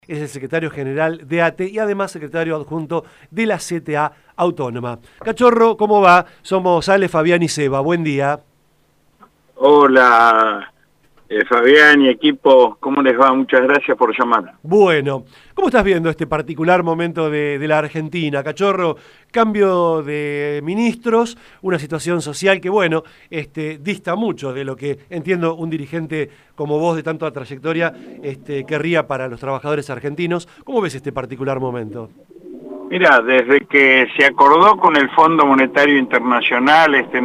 Es el secretario general de ATE y además secretario adjunto de la CTA Autónoma. Cachorro, ¿cómo va? Somos Ale, Fabián y Seba. Buen día. Hola, Fabián y equipo, ¿cómo les va? Muchas gracias por llamar. Bueno, ¿cómo estás viendo este particular momento de la Argentina, Cachorro? Cambio de ministros, una situación social que, bueno, dista mucho de lo que entiendo un dirigente como vos de tanta trayectoria querría para los trabajadores argentinos. ¿Cómo ves este particular momento? Mira, desde que se acordó con el Fondo Monetario Internacional este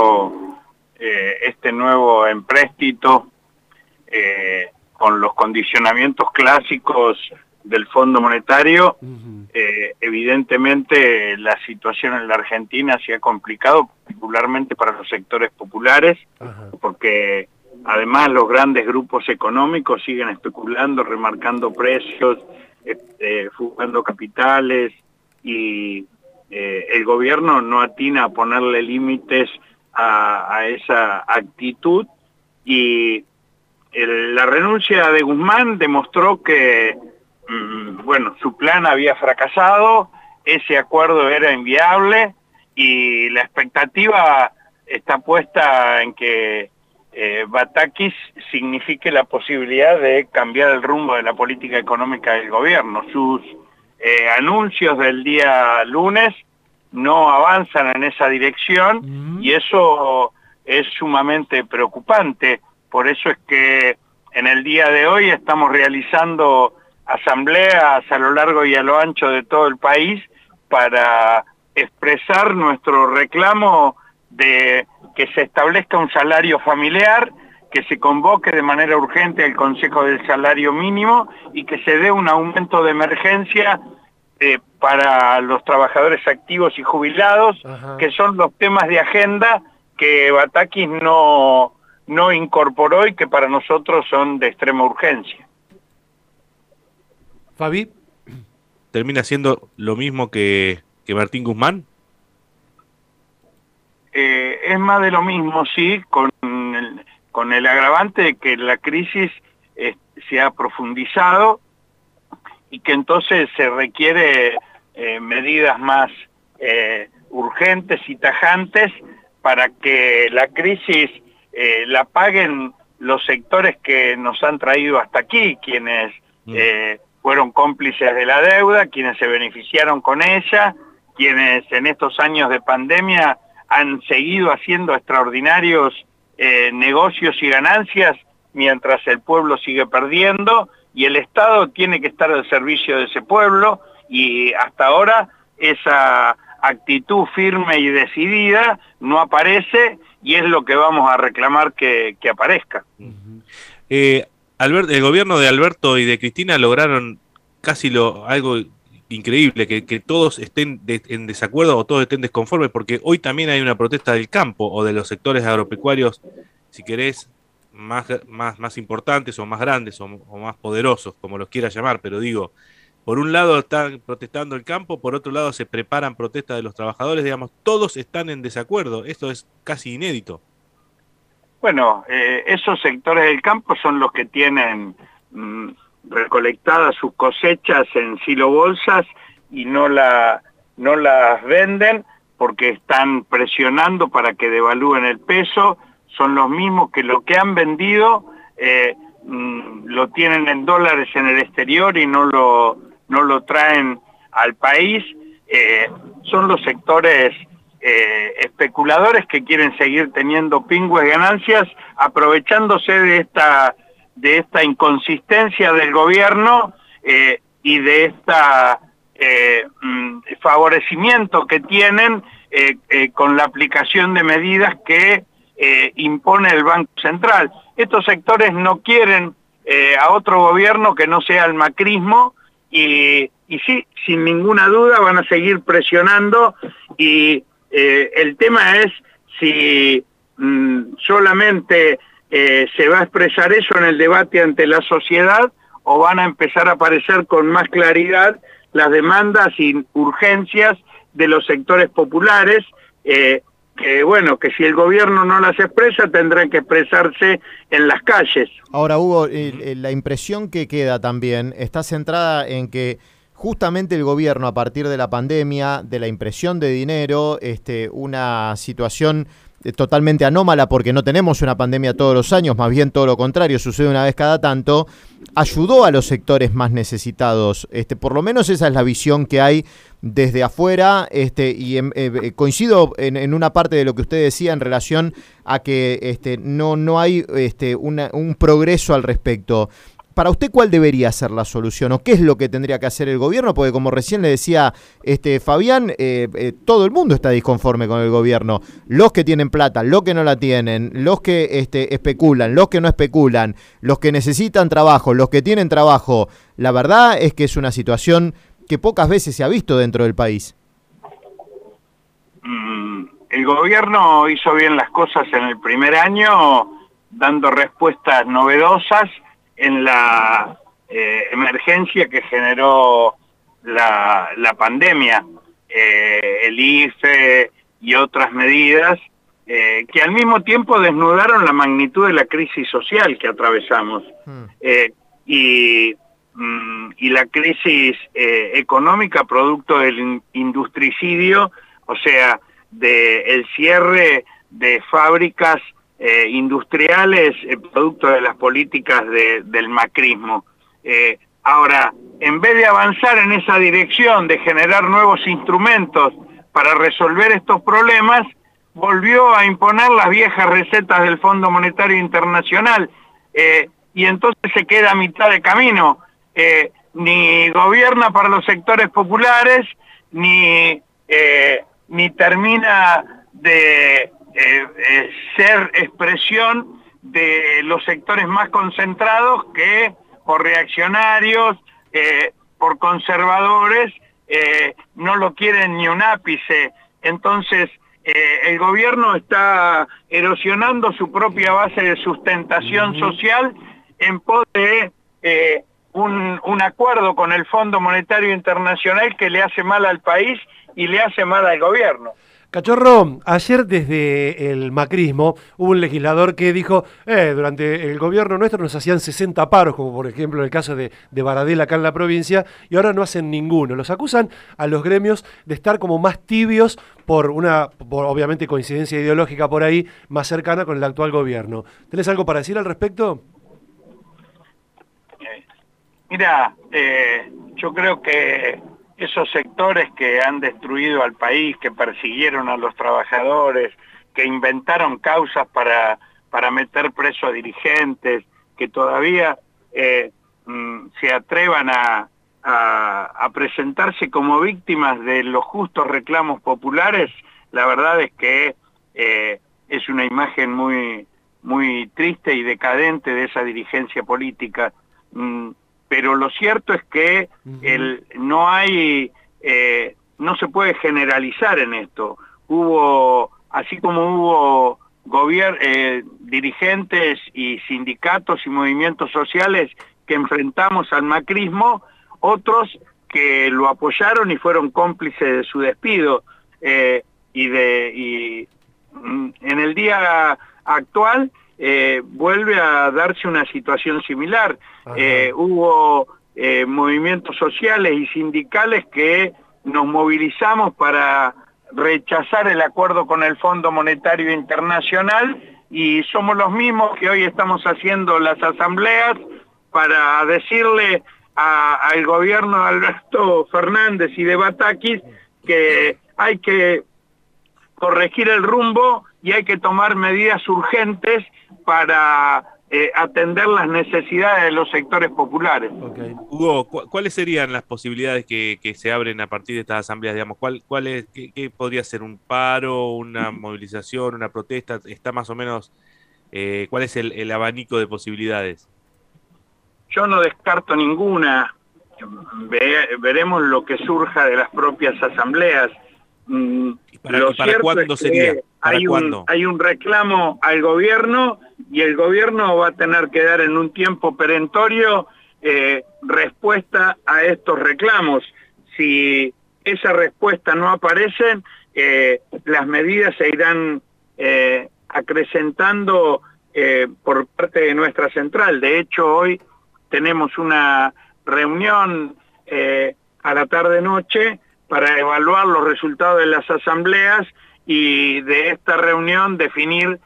nuevo empréstito con los condicionamientos clásicos del Fondo Monetario, evidentemente la situación en la Argentina se ha complicado, particularmente para los sectores populares, porque además los grandes grupos económicos siguen especulando, remarcando precios, fugando capitales, y el gobierno no atina a ponerle límites a esa actitud, y la renuncia de Guzmán demostró que bueno, su plan había fracasado, ese acuerdo era inviable y la expectativa está puesta en que Batakis signifique la posibilidad de cambiar el rumbo de la política económica del gobierno. Sus anuncios del día lunes no avanzan en esa dirección y eso es sumamente preocupante. Por eso es que en el día de hoy estamos realizando asambleas a lo largo y a lo ancho de todo el país para expresar nuestro reclamo de que se establezca un salario familiar, que se convoque de manera urgente el Consejo del Salario Mínimo y que se dé un aumento de emergencia para los trabajadores activos y jubilados, que son los temas de agenda que Batakis no incorporó y que para nosotros son de extrema urgencia. Fabi. ¿Termina siendo lo mismo que Martín Guzmán? Es más de lo mismo, sí, con el agravante de que la crisis se ha profundizado y que entonces se requiere medidas más urgentes y tajantes para que la crisis la paguen los sectores que nos han traído hasta aquí, quienes fueron cómplices de la deuda, quienes se beneficiaron con ella, quienes en estos años de pandemia han seguido haciendo extraordinarios negocios y ganancias mientras el pueblo sigue perdiendo, y el Estado tiene que estar al servicio de ese pueblo, y hasta ahora esa actitud firme y decidida no aparece, y es lo que vamos a reclamar que aparezca. El gobierno de Alberto y de Cristina lograron casi algo increíble, que todos estén en desacuerdo o todos estén desconformes, porque hoy también hay una protesta del campo o de los sectores agropecuarios, si querés, más importantes o más grandes o más poderosos, como los quieras llamar, pero digo, por un lado están protestando el campo, por otro lado se preparan protestas de los trabajadores, digamos, todos están en desacuerdo. Esto es casi inédito. Bueno, esos sectores del campo son los que tienen recolectadas sus cosechas en silobolsas y no las venden porque están presionando para que devalúen el peso. Son los mismos que lo que han vendido lo tienen en dólares en el exterior y no lo traen al país. Son los sectores especuladores que quieren seguir teniendo pingües ganancias, aprovechándose de esta inconsistencia del gobierno y de esta favorecimiento que tienen con la aplicación de medidas que impone el Banco Central. Estos sectores no quieren a otro gobierno que no sea el macrismo, y sí, sin ninguna duda van a seguir presionando, y el tema es si solamente se va a expresar eso en el debate ante la sociedad, o van a empezar a aparecer con más claridad las demandas y urgencias de los sectores populares, bueno, que si el gobierno no las expresa, tendrán que expresarse en las calles. Ahora, Hugo, la impresión que queda también está centrada en que justamente el gobierno, a partir de la pandemia, de la impresión de dinero, una situación totalmente anómala porque no tenemos una pandemia todos los años, más bien todo lo contrario, sucede una vez cada tanto, ayudó a los sectores más necesitados. Por lo menos esa es la visión que hay desde afuera, y coincido en una parte de lo que usted decía en relación a que no hay un progreso al respecto. Para usted, ¿cuál debería ser la solución o qué es lo que tendría que hacer el gobierno? Porque como recién le decía Fabián, todo el mundo está disconforme con el gobierno. Los que tienen plata, los que no la tienen, los que especulan, los que no especulan, los que necesitan trabajo, los que tienen trabajo. La verdad es que es una situación que pocas veces se ha visto dentro del país. El gobierno hizo bien las cosas en el primer año, dando respuestas novedosas en la emergencia que generó la pandemia, el IFE y otras medidas que al mismo tiempo desnudaron la magnitud de la crisis social que atravesamos y la crisis económica producto del industricidio, o sea, del cierre de fábricas industriales producto de las políticas del macrismo. Ahora, en vez de avanzar en esa dirección de generar nuevos instrumentos para resolver estos problemas, volvió a imponer las viejas recetas del Fondo Monetario Internacional y entonces se queda a mitad de camino. Ni gobierna para los sectores populares, ni termina de ser expresión de los sectores más concentrados que por reaccionarios, por conservadores, no lo quieren ni un ápice. Entonces, el gobierno está erosionando su propia base de sustentación social en pos de un acuerdo con el Fondo Monetario Internacional que le hace mal al país y le hace mal al gobierno. Cachorro, ayer desde el macrismo hubo un legislador que dijo, durante el gobierno nuestro nos hacían 60 paros, como por ejemplo en el caso de Baradel acá en la provincia, y ahora no hacen ninguno. Los acusan a los gremios de estar como más tibios por obviamente coincidencia ideológica por ahí, más cercana con el actual gobierno. ¿Tenés algo para decir al respecto? Mira, yo creo que esos sectores que han destruido al país, que persiguieron a los trabajadores, que inventaron causas para meter preso a dirigentes, que todavía se atrevan a presentarse como víctimas de los justos reclamos populares, la verdad es que es una imagen muy, muy triste y decadente de esa dirigencia política. Pero lo cierto es que no se puede generalizar en esto. Así como hubo dirigentes y sindicatos y movimientos sociales que enfrentamos al macrismo, otros que lo apoyaron y fueron cómplices de su despido. En el día actual vuelve a darse una situación similar. Hubo movimientos sociales y sindicales que nos movilizamos para rechazar el acuerdo con el Fondo Monetario Internacional y somos los mismos que hoy estamos haciendo las asambleas para decirle al gobierno de Alberto Fernández y de Batakis que hay que corregir el rumbo y hay que tomar medidas urgentes para atender las necesidades de los sectores populares. Okay. Hugo, ¿cuáles serían las posibilidades que se abren a partir de estas asambleas? Digamos, ¿qué podría ser? ¿Un paro, una movilización, una protesta? ¿Está más o menos, cuál es el abanico de posibilidades? Yo no descarto ninguna. Veremos lo que surja de las propias asambleas. ¿Para cuándo sería? Hay un reclamo al gobierno y el gobierno va a tener que dar en un tiempo perentorio respuesta a estos reclamos. Si esa respuesta no aparece, las medidas se irán acrecentando por parte de nuestra central. De hecho, hoy tenemos una reunión a la tarde-noche para evaluar los resultados de las asambleas y de esta reunión definir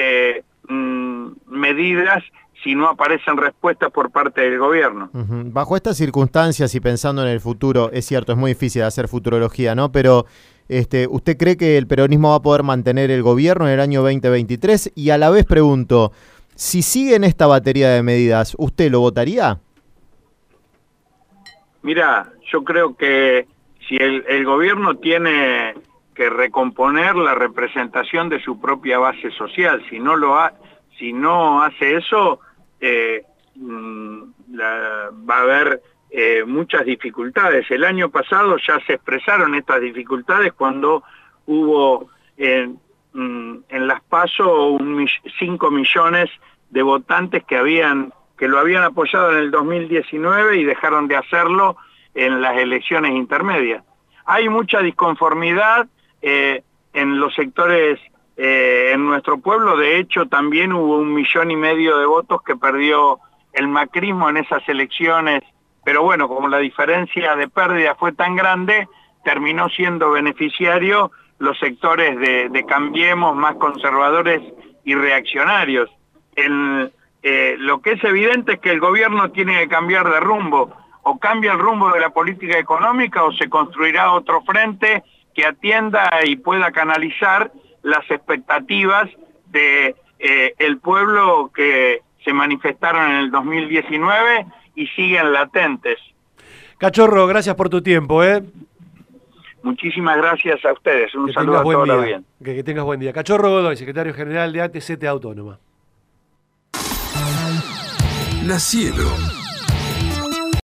medidas si no aparecen respuestas por parte del gobierno. Bajo estas circunstancias y pensando en el futuro, es cierto, es muy difícil hacer futurología, ¿no? Pero ¿usted cree que el peronismo va a poder mantener el gobierno en el año 2023? Y a la vez pregunto, si sigue en esta batería de medidas, ¿usted lo votaría? Mira, yo creo que si el gobierno tiene que recomponer la representación de su propia base social, si no hace eso, va a haber muchas dificultades. El año pasado ya se expresaron estas dificultades cuando hubo en las PASO 5 millones de votantes que lo habían apoyado en el 2019 y dejaron de hacerlo en las elecciones intermedias. Hay mucha disconformidad en los sectores en nuestro pueblo. De hecho, también hubo 1,5 millones de votos que perdió el macrismo en esas elecciones, pero bueno, como la diferencia de pérdida fue tan grande, terminó siendo beneficiario los sectores de Cambiemos, más conservadores y reaccionarios. Lo que es evidente es que el gobierno tiene que cambiar de rumbo, o cambia el rumbo de la política económica o se construirá otro frente que atienda y pueda canalizar las expectativas de el pueblo que se manifestaron en el 2019 y siguen latentes. Cachorro, gracias por tu tiempo, Muchísimas gracias a ustedes. Un saludo a todos los bien. Que tengas buen día. Cachorro Godoy, secretario general de ATCT Autónoma. La Cielo.